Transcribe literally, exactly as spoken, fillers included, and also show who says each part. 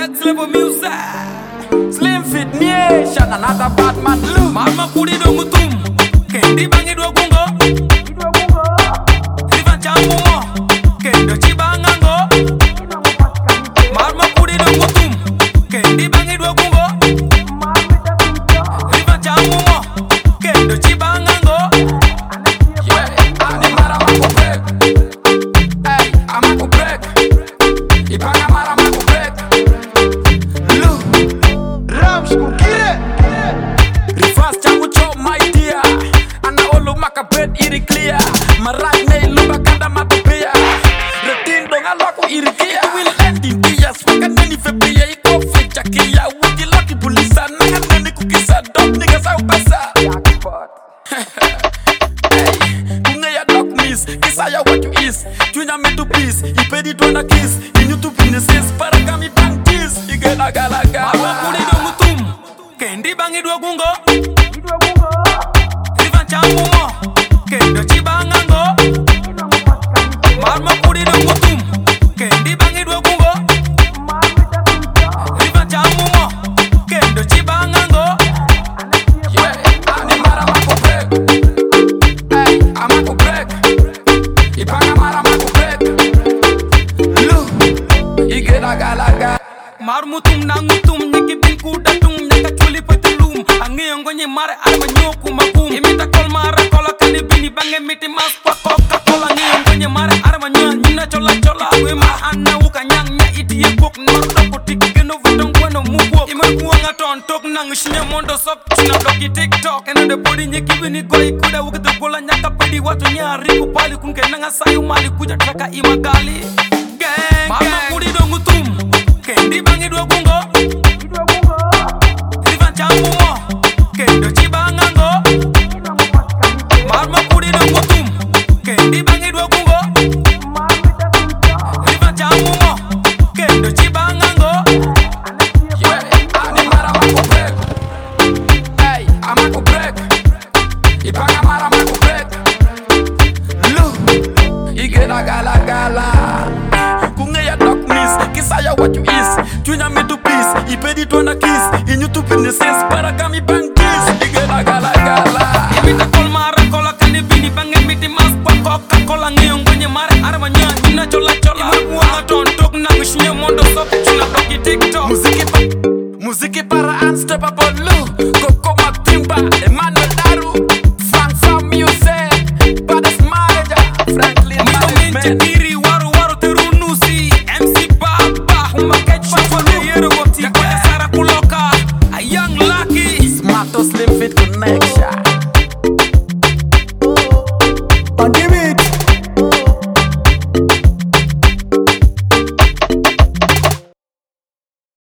Speaker 1: Next level music.
Speaker 2: Slim Fit Nation, another bad man look.
Speaker 1: Mama kuri do mutum. Kendi bangi do gungo. Rivan chambu mo. Kendo chibangango. Mama kuri do mutum. Kendi bangi do gungo. Rivan chambu mo. Kendo chibangango.
Speaker 2: Yeah, ane mara mako break. Hey, amako break. Ipanga mara mako break. Look, Rams kukire. Reverse changu cho my dear. Ana olu maka bread iri clear. Marak ne luba kanda matopia. Retin donga loko iri kia. Will end in tears. Waka nani febria iko fecha kia. Wiki lucky bulisa. Nanga nani kukisa. Dog niggas au basa. Kisaya what you is, tunya me to peace. You paid it on a kiss. In you to pinises, paragami bankis. You get a galaga.
Speaker 1: Mama kuri do mutum. Kendi bangi do gungo. Rivan chambu mo. Kendo chibangango. Mama kuri do mutum. Kendi bangi do gungo. Rivan chambu mo. Kendo chibangango.
Speaker 2: Yeah, ane mara mako break. Hey, amako break. Ipanga mara mako break. Look, igera galaga.
Speaker 1: Mar mutum nang mutum nyeki binku datung nyaka chuli petulum. Angi ongonye mare arma nyoku makum. Imita kol mara kola kani bini bange miti mas kwa koka kola. Angi ongonye mare arma nyoa nyina chola chola. We ma anna uka nyang nya iti ye bok nardo kotik geno vutong bueno mubok. Ima kuanga ton tok nang shinya mondo sok china doki tiktok. Eno de body nyeki bini goi kuda uka de bola nyaka pedi watu nyari kupali kunke nanga sayu mali kuja traka imagali. Gang, mama kuri do mutum. Kendi bangi do gungo. Rivan chambu mo. Kendo chibangango. Mama kuri do mutum. Kendi bangi do gungo. Rivan chambu mo. Kendo chibangango.
Speaker 2: Yeah, ane mara mako break. Hey, amako break. Ipanga mara mako break. Look, igera gala gala. Kungeya darkness, kisaya what you is. Tunya me to peace, ipedi to na kiss. In you to pinises, paragami bankis. Igera gala gala.
Speaker 1: Imita kol mara kola kani bini bange miti mas kwa koka kola. Ngeyong gonye mare arma nyoa nyina chola chola. Ima kuanga ton tok nang shinya mondo sok chuna doki tiktok.
Speaker 2: Muziki pa, muziki para unstoppable.